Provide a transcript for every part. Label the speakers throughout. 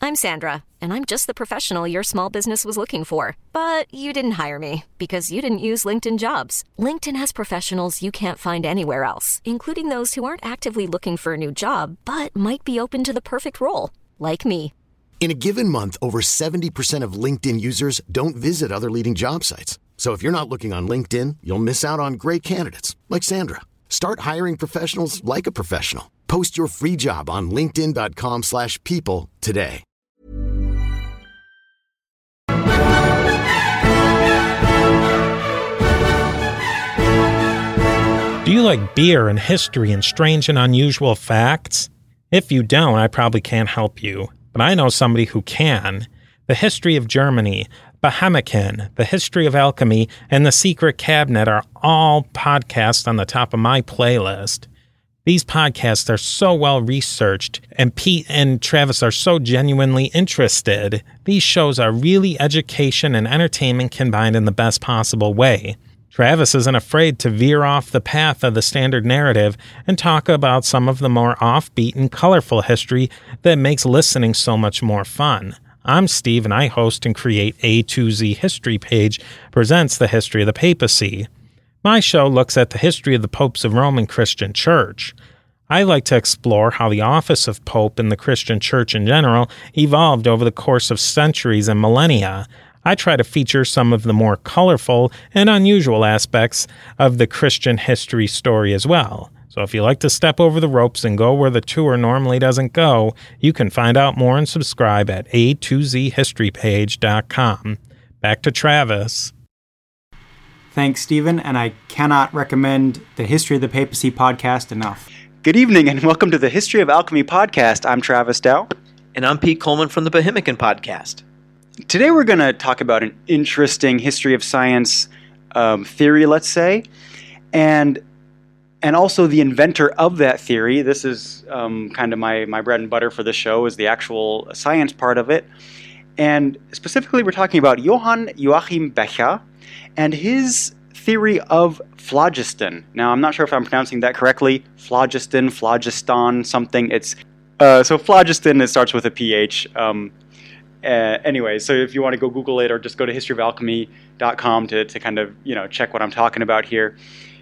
Speaker 1: I'm Sandra, and I'm just the professional your small business was looking for. But you didn't hire me because you didn't use LinkedIn Jobs. LinkedIn has professionals you can't find anywhere else, including those who aren't actively looking for a new job, but might be open to the perfect role, like me.
Speaker 2: In a given month, over 70% of LinkedIn users don't visit other leading job sites. So if you're not looking on LinkedIn, you'll miss out on great candidates like Sandra. Start hiring professionals like a professional. Post your free job on linkedin.com/people today.
Speaker 3: Do you like beer and history and strange and unusual facts? If you don't, I probably can't help you. But I know somebody who can. The History of Germany, Bohemican, The History of Alchemy, and The Secret Cabinet are all podcasts on the top of my playlist. These podcasts are so well researched, and Pete and Travis are so genuinely interested. These shows are really education and entertainment combined in the best possible way. Travis isn't afraid to veer off the path of the standard narrative and talk about some of the more offbeat and colorful history that makes listening so much more fun. I'm Steve, and I host and create A2Z History Page presents the history of the papacy. My show looks at the history of the popes of Roman Christian Church. I like to explore how the office of pope in the Christian Church in general evolved over the course of centuries and millennia. I try to feature some of the more colorful and unusual aspects of the Christian history story as well. So if you like to step over the ropes and go where the tour normally doesn't go, you can find out more and subscribe at a2zhistorypage.com. Back to Travis.
Speaker 4: Thanks, Stephen, and I cannot recommend the History of the Papacy podcast enough.
Speaker 5: Good evening, and welcome to the History of Alchemy podcast. I'm Travis Dow.
Speaker 6: And I'm Pete Coleman from the Bohemican podcast.
Speaker 5: Today we're going to talk about an interesting history of science theory, let's say, and also the inventor of that theory. This is kind of my bread and butter for the show, is the actual science part of it. And specifically, we're talking about Johann Joachim Becher and his theory of phlogiston. Now, I'm not sure if I'm pronouncing that correctly. Phlogiston, phlogiston, something. It's so phlogiston, it starts with a PH. Anyway, so if you want to go Google it or just go to historyofalchemy.com to kind of, check what I'm talking about here.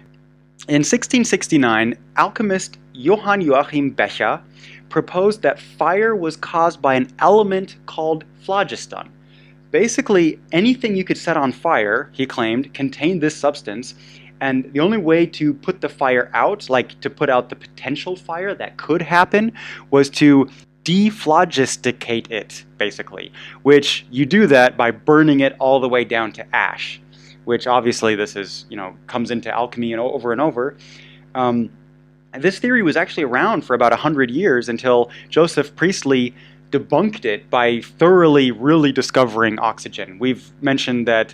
Speaker 5: In 1669, alchemist Johann Joachim Becher proposed that fire was caused by an element called phlogiston. Basically, anything you could set on fire, he claimed, contained this substance, and the only way to put the fire out, like to put out the potential fire that could happen, was to dephlogisticate it, basically, which you do that by burning it all the way down to ash, which obviously this is, comes into alchemy and over. And this theory was actually around for about 100 years until Joseph Priestley debunked it by thoroughly really discovering oxygen. We've mentioned that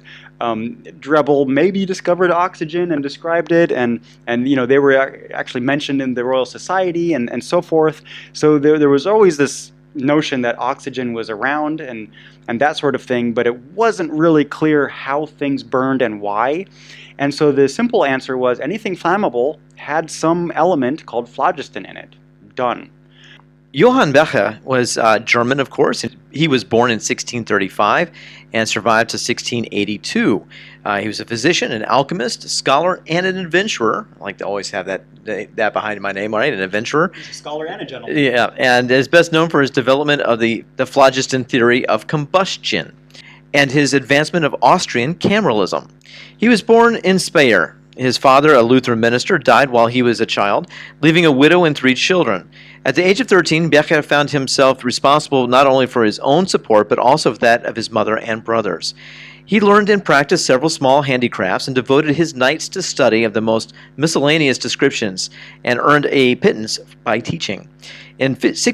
Speaker 5: Drebel maybe discovered oxygen and described it, and they were actually mentioned in the Royal Society and so forth. So there was always this notion that oxygen was around and that sort of thing, but it wasn't really clear how things burned and why. And so the simple answer was anything flammable had some element called phlogiston in it. Done.
Speaker 6: Johann Becher was German, of course. He was born in 1635 and survived to 1682. He was a physician, an alchemist, a scholar, and an adventurer. I like to always have that behind my name, right? An adventurer.
Speaker 5: He's a scholar and a gentleman.
Speaker 6: Yeah, and is best known for his development of the phlogiston theory of combustion and his advancement of Austrian cameralism. He was born in Speyer. His father, a Lutheran minister, died while he was a child, leaving a widow and 3 children. At the age of 13, Becher found himself responsible not only for his own support, but also for that of his mother and brothers. He learned and practiced several small handicrafts and devoted his nights to study of the most miscellaneous descriptions and earned a pittance by teaching. In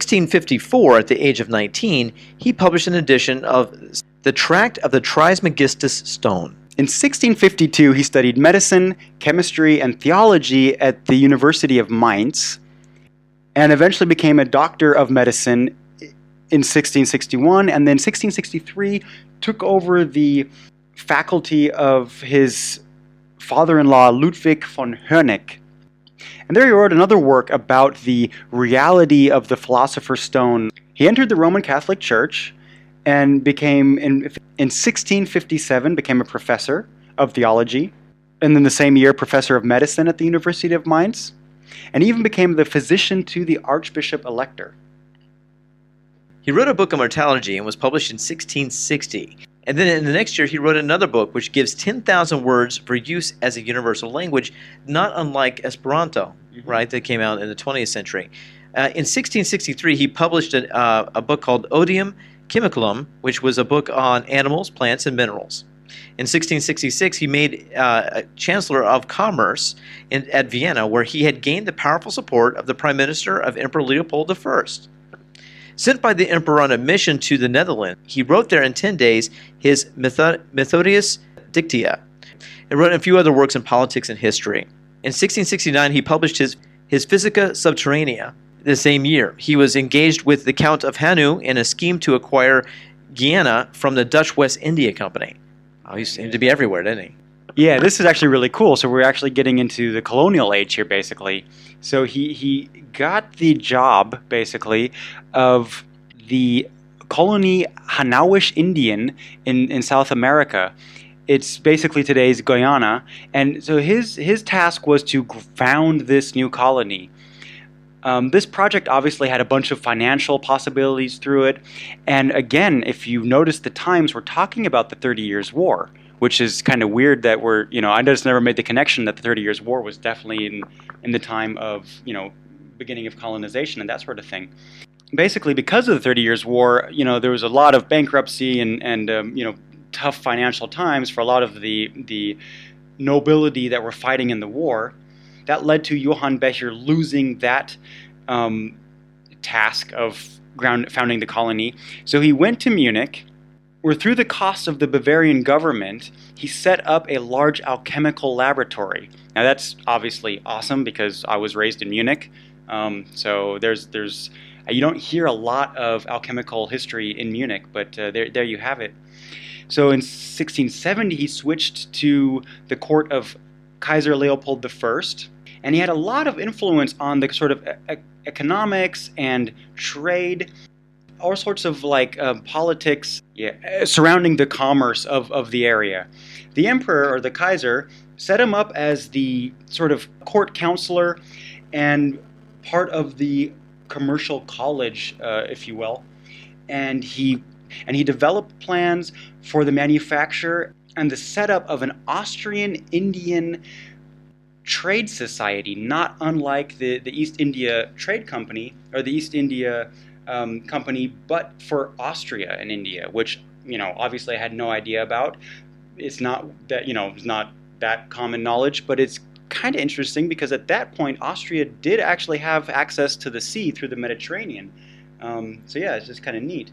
Speaker 6: 1654, at the age of 19, he published an edition of the Tract of the Trismegistus Stone.
Speaker 5: In 1652, he studied medicine, chemistry, and theology at the University of Mainz, and eventually became a doctor of medicine in 1661, and then 1663 took over the faculty of his father-in-law, Ludwig von Honeck. And there he wrote another work about the reality of the Philosopher's Stone. He entered the Roman Catholic Church and became, in 1657, became a professor of theology, and then the same year, professor of medicine at the University of Mainz, and even became the physician to the Archbishop Elector.
Speaker 6: He wrote a book on mortality and was published in 1660. And then in the next year, he wrote another book which gives 10,000 words for use as a universal language, not unlike Esperanto, right, that came out in the 20th century. In 1663, he published a book called Odium Chemicalum, which was a book on animals, plants, and minerals. In 1666, he made Chancellor of Commerce at Vienna, where he had gained the powerful support of the Prime Minister of Emperor Leopold I. Sent by the emperor on a mission to the Netherlands, he wrote there in 10 days his Methodius Dictia, and wrote a few other works in politics and history. In 1669, he published his Physica Subterranea. The same year, he was engaged with the Count of Hanau in a scheme to acquire Guyana from the Dutch West India Company. Oh, he seemed to be everywhere, didn't he?
Speaker 5: Yeah, this is actually really cool. So we're actually getting into the colonial age here, basically. So he got the job, basically, of the colony Hanawish Indian in South America. It's basically today's Guyana. And so his task was to found this new colony. This project obviously had a bunch of financial possibilities through it. And again, if you notice the times, we're talking about the 30 Years' War, which is kind of weird that I just never made the connection that the 30 Years' War was definitely in the time of, beginning of colonization and that sort of thing. Basically, because of the 30 Years' War, there was a lot of bankruptcy and tough financial times for a lot of the nobility that were fighting in the war. That led to Johann Becher losing that task of founding the colony. So he went to Munich, where through the cost of the Bavarian government, he set up a large alchemical laboratory. Now that's obviously awesome because I was raised in Munich. So there's you don't hear a lot of alchemical history in Munich, but there you have it. So in 1670, he switched to the court of Kaiser Leopold I, and he had a lot of influence on the sort of economics and trade, all sorts of politics surrounding the commerce of the area. The emperor, or the Kaiser, set him up as the sort of court counselor and part of the commercial college, if you will. And he developed plans for the manufacture and the setup of an Austrian-Indian trade society, not unlike the East India Trade Company or the East India Company, but for Austria and India, which obviously I had no idea about. It's not that it's not that common knowledge, but it's kind of interesting because at that point Austria did actually have access to the sea through the Mediterranean. So yeah, it's just kind of neat.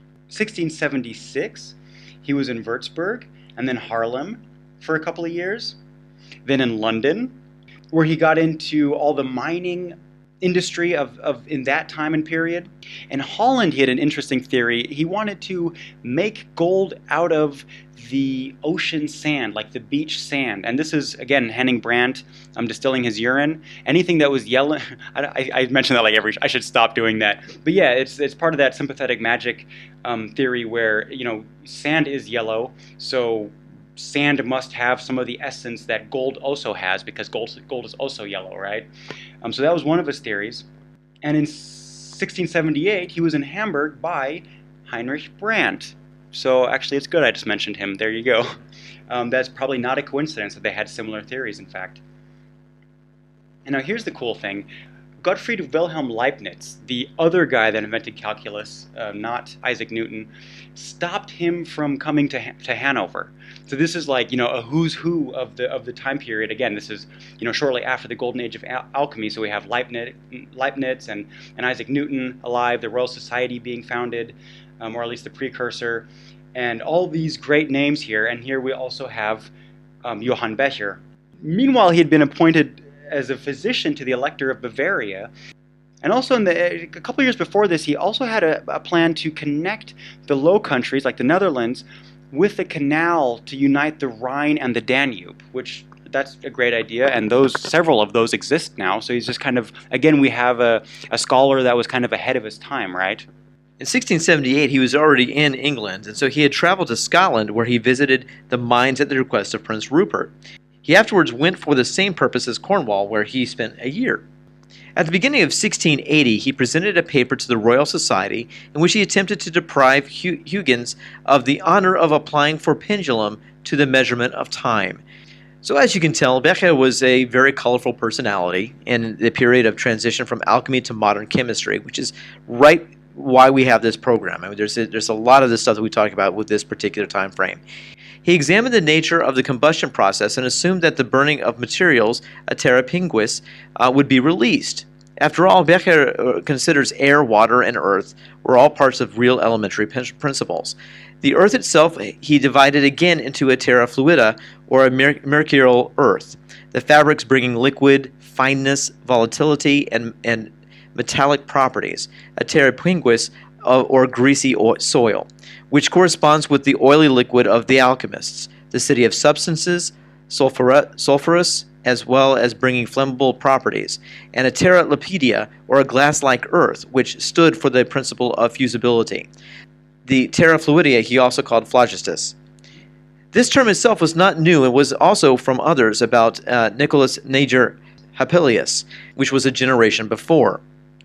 Speaker 5: 1676, he was in Würzburg and then Haarlem for a couple of years. Then in London, where he got into all the mining industry of in that time and period. In Holland, he had an interesting theory. He wanted to make gold out of the ocean sand, like the beach sand. And this is, again, Henning Brandt distilling his urine. Anything that was yellow, I mentioned that I should stop doing that. But yeah, it's part of that sympathetic magic theory where, sand is yellow, so sand must have some of the essence that gold also has, because gold is also yellow, right? So that was one of his theories. And in 1678, he was in Hamburg by Heinrich Brandt. So actually, it's good I just mentioned him. There you go. That's probably not a coincidence that they had similar theories, in fact. And now here's the cool thing. Gottfried Wilhelm Leibniz, the other guy that invented calculus, not Isaac Newton, stopped him from coming to Hanover. So this is like, a who's who of the time period. Again, this is, shortly after the golden age of alchemy. So we have Leibniz and Isaac Newton alive, the Royal Society being founded, or at least the precursor, and all these great names here. And here we also have Johann Becher. Meanwhile, he had been appointed as a physician to the Elector of Bavaria. And also a couple of years before this, he also had a plan to connect the Low Countries, like the Netherlands, with a canal to unite the Rhine and the Danube, which that's a great idea, and several of those exist now. So he's just kind of, again, we have a scholar that was kind of ahead of his time, right?
Speaker 6: In 1678, he was already in England, and so he had traveled to Scotland, where he visited the mines at the request of Prince Rupert. He afterwards went for the same purpose as Cornwall, where he spent a year. At the beginning of 1680, he presented a paper to the Royal Society in which he attempted to deprive Huygens of the honor of applying for pendulum to the measurement of time. So as you can tell, Becher was a very colorful personality in the period of transition from alchemy to modern chemistry, which is right why we have this program. I mean, there's a lot of this stuff that we talk about with this particular time frame. He examined the nature of the combustion process and assumed that the burning of materials, a terra pinguis, would be released. After all, Becher considers air, water, and earth were all parts of real elementary principles. The earth itself he divided again into a terra fluida, or a mercurial earth, the fabrics bringing liquid, fineness, volatility, and metallic properties, a terra pinguis, or greasy soil, which corresponds with the oily liquid of the alchemists, the city of substances, sulphurous, as well as bringing flammable properties, and a terra lipidia, or a glass-like earth, which stood for the principle of fusibility. The terra fluidia he also called phlogistus. This term itself was not new and was also from others about Nicholas Niger Hapelius, which was a generation before,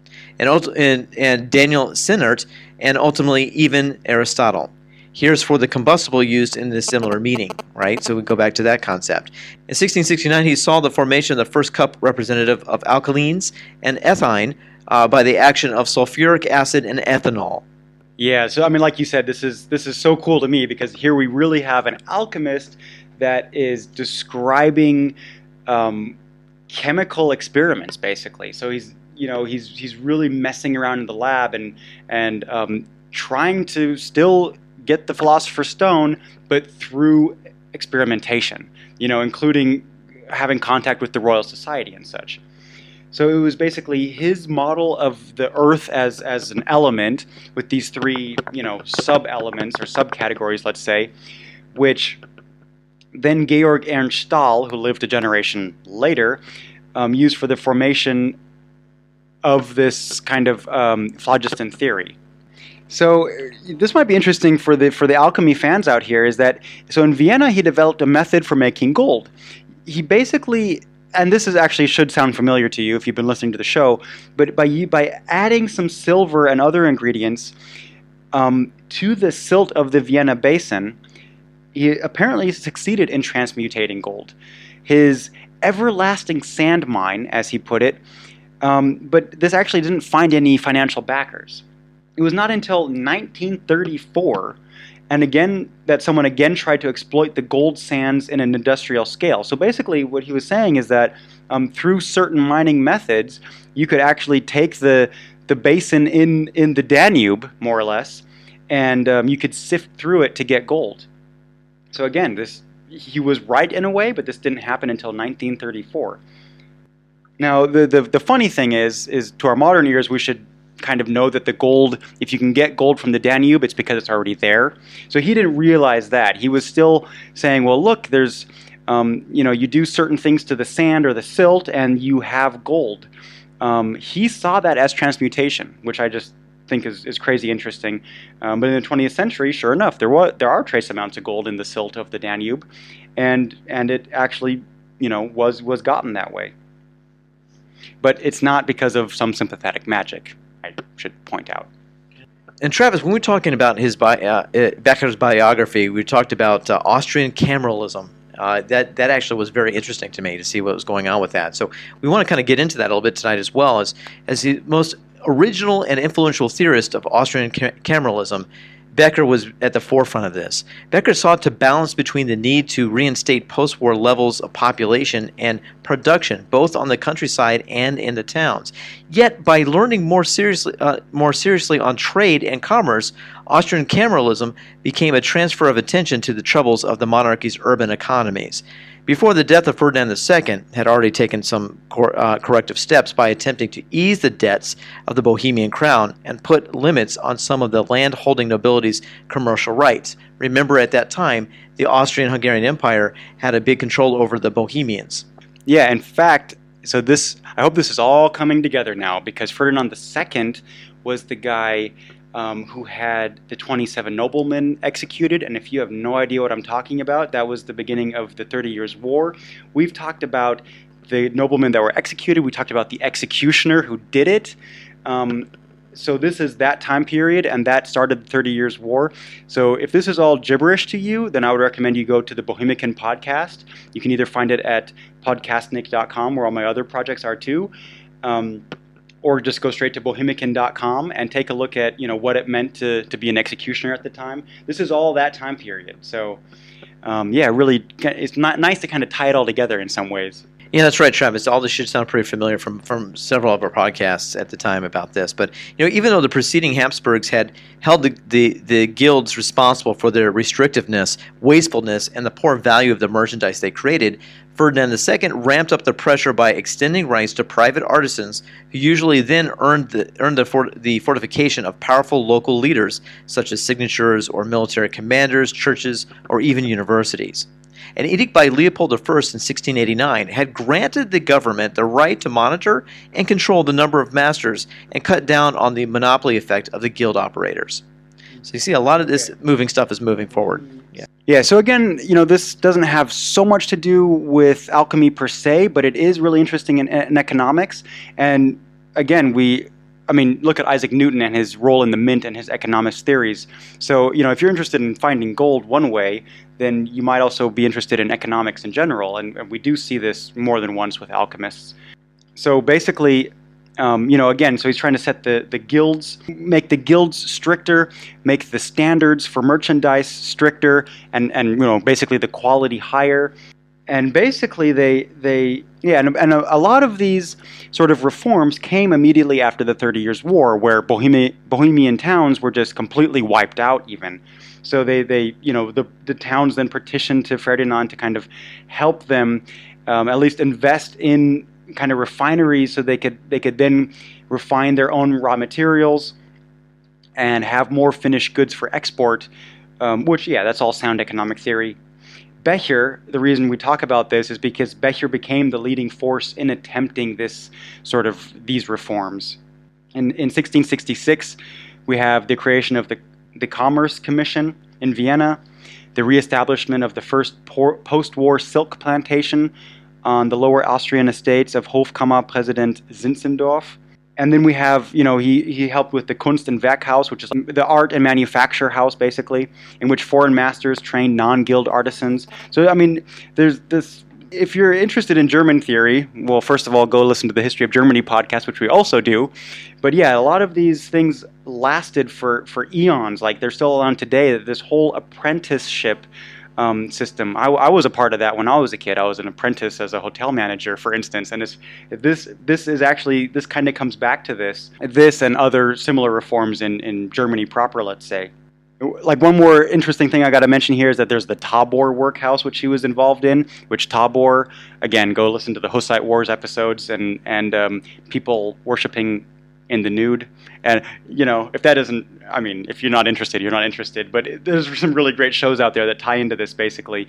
Speaker 6: and Daniel Sinnert, and ultimately even Aristotle. Here's for the combustible used in this similar meaning, right? So we go back to that concept. In 1669, he saw the formation of the first cup representative of alkalines and ethine by the action of sulfuric acid and ethanol.
Speaker 5: Yeah, so I mean, like you said, this is so cool to me because here we really have an alchemist that is describing chemical experiments, basically. So he's really messing around in the lab and trying to still get the Philosopher's Stone, but through experimentation, including having contact with the Royal Society and such. So it was basically his model of the Earth as an element with these three, sub-elements or subcategories, let's say, which then Georg Ernst Stahl, who lived a generation later, used for the formation of this kind of phlogiston theory. So this might be interesting for the alchemy fans out here, is that so in Vienna he developed a method for making gold. He basically, and this is actually should sound familiar to you if you've been listening to the show, but by adding some silver and other ingredients to the silt of the Vienna basin, he apparently succeeded in transmutating gold. His everlasting sand mine, as he put it, but this actually didn't find any financial backers. It was not until 1934, and again, that someone again tried to exploit the gold sands in an industrial scale. So basically what he was saying is that through certain mining methods, you could actually take the basin in the Danube, more or less, and you could sift through it to get gold. So again, he was right in a way, but this didn't happen until 1934. Now, the funny thing is to our modern ears, we should kind of know that the gold, if you can get gold from the Danube, it's because it's already there. So he didn't realize that. He was still saying, well, look, there's, you do certain things to the sand or the silt and you have gold. He saw that as transmutation, which I just think is crazy interesting. But in the 20th century, sure enough, there are trace amounts of gold in the silt of the Danube, and it actually, was gotten that way. But it's not because of some sympathetic magic, I should point out.
Speaker 6: And Travis, when we're talking about his Becher's biography, we talked about Austrian cameralism. That actually was very interesting to me to see what was going on with that. So we want to kind of get into that a little bit tonight as well. As the most original and influential theorist of Austrian cameralism, Becher was at the forefront of this. Becher sought to balance between the need to reinstate post-war levels of population and production, both on the countryside and in the towns. Yet, by learning more seriously on trade and commerce, Austrian cameralism became a transfer of attention to the troubles of the monarchy's urban economies. Before the death of Ferdinand II had already taken some corrective steps by attempting to ease the debts of the Bohemian crown and put limits on some of the land-holding nobility's commercial rights. Remember, at that time, the Austrian-Hungarian Empire had a big control over the Bohemians.
Speaker 5: Yeah, in fact, I hope this is all coming together now, because Ferdinand II was the guy who had the 27 noblemen executed. And if you have no idea what I'm talking about, that was the beginning of the 30 Years' War. We've talked about the noblemen that were executed. We talked about the executioner who did it. So this is that time period, and that started the 30 Years' War. So if this is all gibberish to you, then I would recommend you go to the Bohemican podcast. You can either find it at podcastnik.com, where all my other projects are too, or just go straight to bohemican.com and take a look at what it meant to be an executioner at the time. This is all that time period. So really, it's nice to kind of tie it all together in some ways.
Speaker 6: Yeah, that's right, Travis. All this should sound pretty familiar from several of our podcasts at the time about this. But even though the preceding Habsburgs had held the guilds responsible for their restrictiveness, wastefulness, and the poor value of the merchandise they created, Ferdinand II ramped up the pressure by extending rights to private artisans, who usually then earned the fortification of powerful local leaders, such as signatures or military commanders, churches, or even universities. An edict by Leopold I in 1689 had granted the government the right to monitor and control the number of masters and cut down on the monopoly effect of the guild operators. So you see, a lot of this moving stuff is moving forward.
Speaker 5: Yeah, so again, this doesn't have so much to do with alchemy per se, but it is really interesting in economics. And again, look at Isaac Newton and his role in the mint and his economics theories. So, if you're interested in finding gold one way, then you might also be interested in economics in general. And we do see this more than once with alchemists. So basically, again, so he's trying to set the guilds, make the guilds stricter, make the standards for merchandise stricter, and basically the quality higher. And basically, and a lot of these sort of reforms came immediately after the 30 Years' War, where Bohemian towns were just completely wiped out. Even so, the towns then petitioned to Ferdinand to kind of help them at least invest in kind of refineries, so they could then refine their own raw materials and have more finished goods for export. Which, that's all sound economic theory. Becher, the reason we talk about this is because Becher became the leading force in attempting these reforms. In 1666, we have the creation of the Commerce Commission in Vienna, the reestablishment of the first post-war silk plantation on the lower Austrian estates of Hofkammer President Zinzendorf. And then we have, he helped with the Kunst- und Werkhaus, which is the art and manufacture house, basically, in which foreign masters trained non-guild artisans. So, there's this. If you're interested in German theory, well, first of all, go listen to the History of Germany podcast, which we also do. But a lot of these things lasted for eons. Like, they're still around today. This whole apprenticeship system. I was a part of that when I was a kid. I was an apprentice as a hotel manager, for instance. And this kind of comes back to this and other similar reforms in Germany proper, let's say. Like, one more interesting thing I got to mention here is that there's the Tabor workhouse, which he was involved in, which Tabor, again, go listen to the Hussite Wars episodes and people worshiping in the nude. And, if that isn't, if you're not interested, you're not interested. But there's some really great shows out there that tie into this, basically.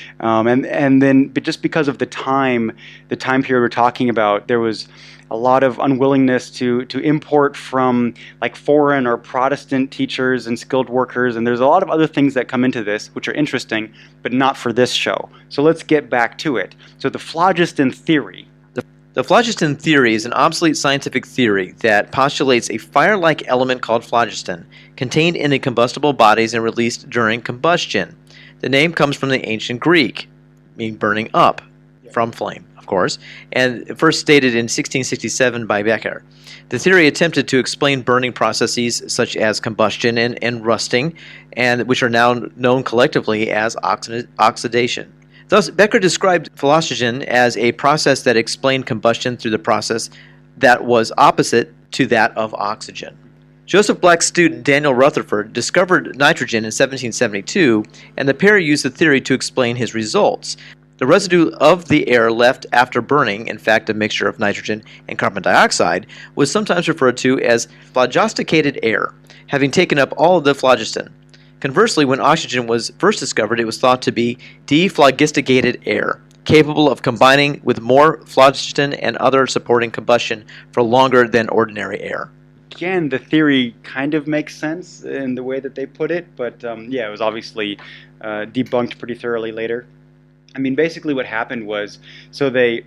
Speaker 5: But just because of the time period we're talking about, there was a lot of unwillingness to import from like foreign or Protestant teachers and skilled workers. And there's a lot of other things that come into this, which are interesting, but not for this show. So let's get back to it. So the phlogiston theory.
Speaker 6: The phlogiston theory is an obsolete scientific theory that postulates a fire-like element called phlogiston, contained in the combustible bodies and released during combustion. The name comes from the ancient Greek, meaning burning up, from flame, of course, and first stated in 1667 by Becher. The theory attempted to explain burning processes such as combustion and rusting, and which are now known collectively as oxidation. Thus, Becher described phlogiston as a process that explained combustion through the process that was opposite to that of oxygen. Joseph Black's student Daniel Rutherford discovered nitrogen in 1772, and the pair used the theory to explain his results. The residue of the air left after burning, in fact a mixture of nitrogen and carbon dioxide, was sometimes referred to as phlogisticated air, having taken up all of the phlogiston. Conversely, when oxygen was first discovered, it was thought to be dephlogisticated air, capable of combining with more phlogiston and other supporting combustion for longer than ordinary air.
Speaker 5: again, the theory kind of makes sense in the way that they put it, but it was obviously debunked pretty thoroughly later. I mean, basically what happened was, so they,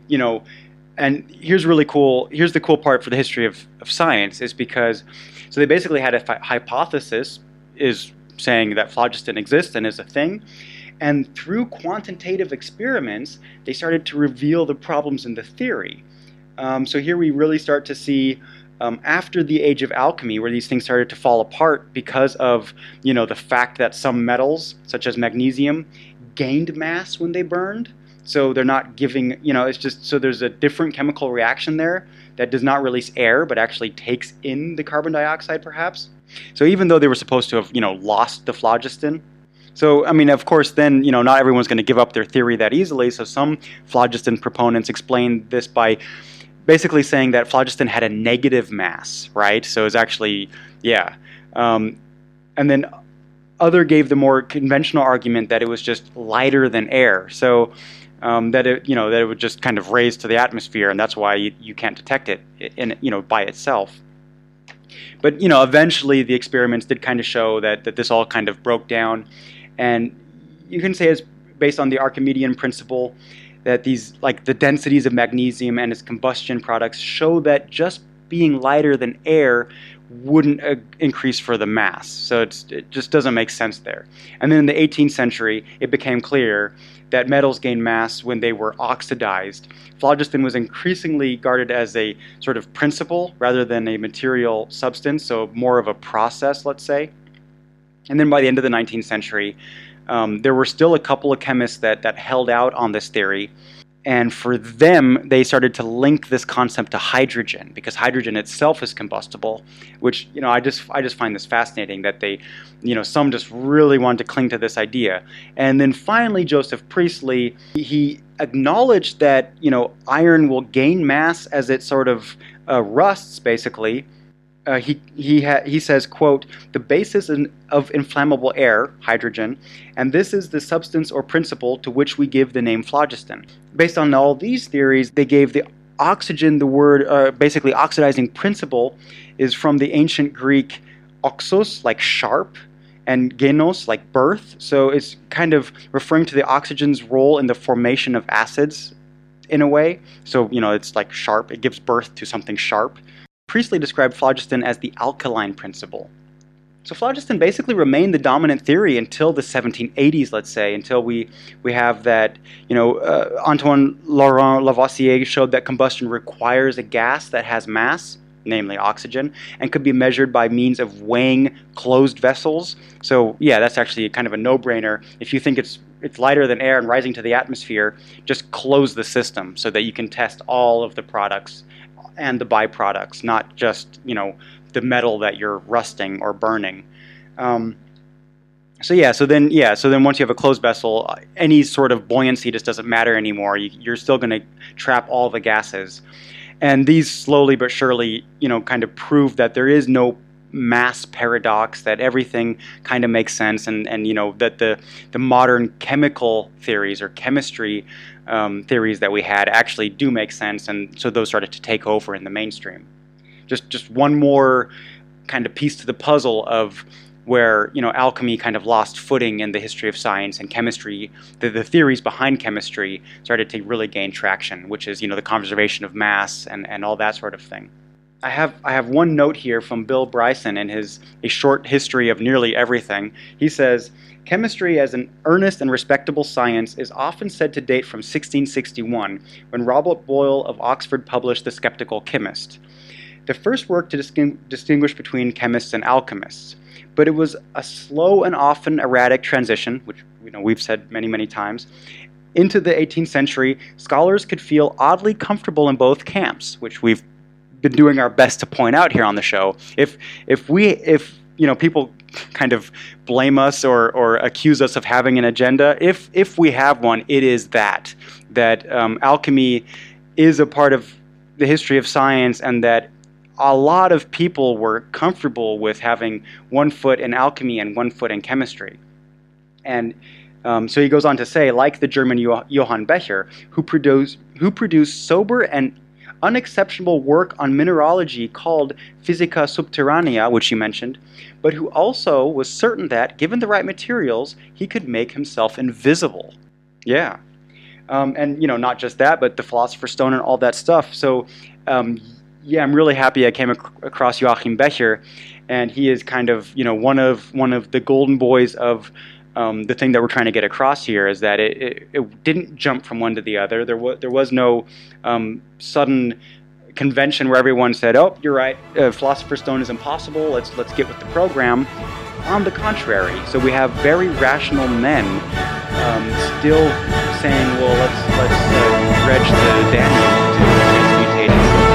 Speaker 5: and here's the cool part for the history of science, is because, so they basically had a hypothesis, is saying that phlogiston exists and is a thing, and through quantitative experiments, they started to reveal the problems in the theory. So here we really start to see, after the age of alchemy, where these things started to fall apart because of, the fact that some metals, such as magnesium, gained mass when they burned. So they're not giving, it's just, so there's a different chemical reaction there that does not release air, but actually takes in the carbon dioxide, perhaps. So even though they were supposed to have, lost the phlogiston. So, I mean, of course, then, not everyone's going to give up their theory that easily. So some phlogiston proponents explain this by basically saying that phlogiston had a negative mass, right? So it's actually, and then other gave the more conventional argument that it was just lighter than air. So that it would just kind of raise to the atmosphere, and that's why you can't detect it by itself. But eventually the experiments did kind of show that this all kind of broke down, and you can say it's based on the Archimedean principle that these, like the densities of magnesium and its combustion products, show that just being lighter than air wouldn't increase for the mass. So it just doesn't make sense there. And then in the 18th century, it became clear that metals gain mass when they were oxidized. Phlogiston was increasingly regarded as a sort of principle rather than a material substance, so more of a process, let's say. And then by the end of the 19th century, there were still a couple of chemists that held out on this theory. And for them, they started to link this concept to hydrogen, because hydrogen itself is combustible, which, I just find this fascinating that they, some just really wanted to cling to this idea. And then finally, Joseph Priestley, he acknowledged that, iron will gain mass as it sort of rusts, basically. He says, quote, "The basis of inflammable air, hydrogen, and this is the substance or principle to which we give the name phlogiston." Based on all these theories, they gave the oxygen the word, basically oxidizing principle is from the ancient Greek oxos, like sharp, and genos, like birth. So it's kind of referring to the oxygen's role in the formation of acids in a way. So, it's like sharp, it gives birth to something sharp. Priestley described phlogiston as the alkaline principle. So phlogiston basically remained the dominant theory until the 1780s, let's say, until we have that, Antoine Laurent Lavoisier showed that combustion requires a gas that has mass, namely oxygen, and could be measured by means of weighing closed vessels. So that's actually kind of a no-brainer. If you think it's lighter than air and rising to the atmosphere, just close the system so that you can test all of the products and the byproducts, not just, the metal that you're rusting or burning. So then once you have a closed vessel, any sort of buoyancy just doesn't matter anymore. You're still going to trap all the gases. And these slowly but surely, kind of prove that there is no mass paradox, that everything kind of makes sense, and that the modern chemical theories or chemistry theories that we had actually do make sense, and so those started to take over in the mainstream. Just one more kind of piece to the puzzle of where alchemy kind of lost footing in the history of science, and chemistry, the theories behind chemistry started to really gain traction, which is the conservation of mass and all that sort of thing. I have one note here from Bill Bryson in A Short History of Nearly Everything. He says, "Chemistry as an earnest and respectable science is often said to date from 1661, when Robert Boyle of Oxford published The Skeptical Chymist, the first work to distinguish between chemists and alchemists. But it was a slow and often erratic transition, which we've said many, many times. Into the 18th century, scholars could feel oddly comfortable in both camps," which we've been doing our best to point out here on the show. If people kind of blame us or accuse us of having an agenda, if we have one, it is that alchemy is a part of the history of science, and that a lot of people were comfortable with having one foot in alchemy and one foot in chemistry. And so he goes on to say, like the German Johann Becher, who produced sober and unexceptional work on mineralogy called Physica Subterranea, which you mentioned, but who also was certain that, given the right materials, he could make himself invisible. Yeah. And, not just that, but the Philosopher's Stone and all that stuff. So, I'm really happy I came across Joachim Becher, and he is kind of, one of the golden boys of the thing that we're trying to get across here, is that it didn't jump from one to the other. There was no sudden convention where everyone said, "Oh, you're right, Philosopher's Stone is impossible. Let's get with the program." On the contrary, so we have very rational men still saying, "Well, let's dredge the Danube to transmutate it."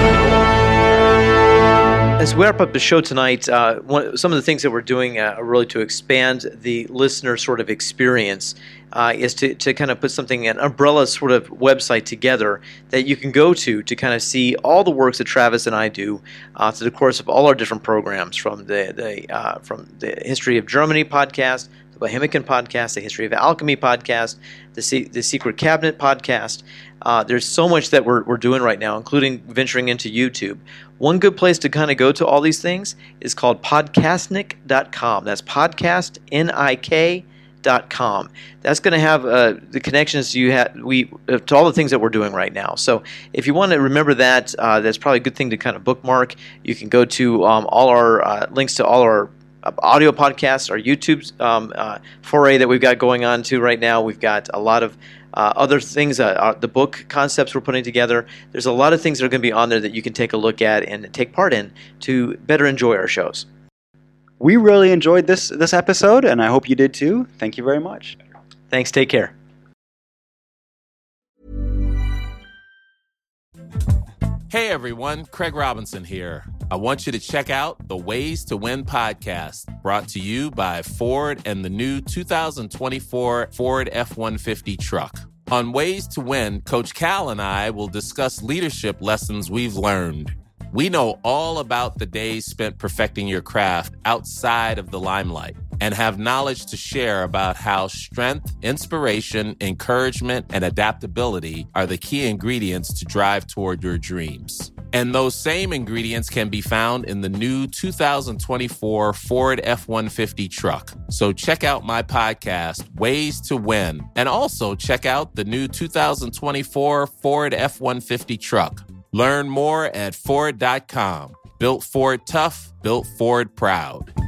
Speaker 6: As we wrap up the show tonight, some of the things that we're doing really to expand the listener sort of experience is to kind of put an umbrella sort of website together that you can go to kind of see all the works that Travis and I do through the course of all our different programs, from the History of Germany podcast, the Bohemican podcast, the History of Alchemy podcast, the Secret Cabinet podcast. There's so much that we're doing right now, including venturing into YouTube. One good place to kind of go to all these things is called podcastnik.com. That's podcastnik.com. That's going to have the connections to all the things that we're doing right now. So if you want to remember that, that's probably a good thing to kind of bookmark. You can go to all our links to all our audio podcasts, our YouTube foray that we've got going on too right now. We've got a lot of other things, the book concepts we're putting together. There's a lot of things that are going to be on there that you can take a look at and take part in to better enjoy our shows.
Speaker 5: We really enjoyed this episode, and I hope you did too. Thank you very much.
Speaker 6: Thanks. Take care.
Speaker 7: Hey everyone, Craig Robinson here. I want you to check out the Ways to Win podcast, brought to you by Ford and the new 2024 Ford F-150 truck. On Ways to Win, Coach Cal and I will discuss leadership lessons we've learned. We know all about the days spent perfecting your craft outside of the limelight, and have knowledge to share about how strength, inspiration, encouragement, and adaptability are the key ingredients to drive toward your dreams. And those same ingredients can be found in the new 2024 Ford F-150 truck. So check out my podcast, Ways to Win, and also check out the new 2024 Ford F-150 truck. Learn more at Ford.com. Built Ford tough, built Ford proud.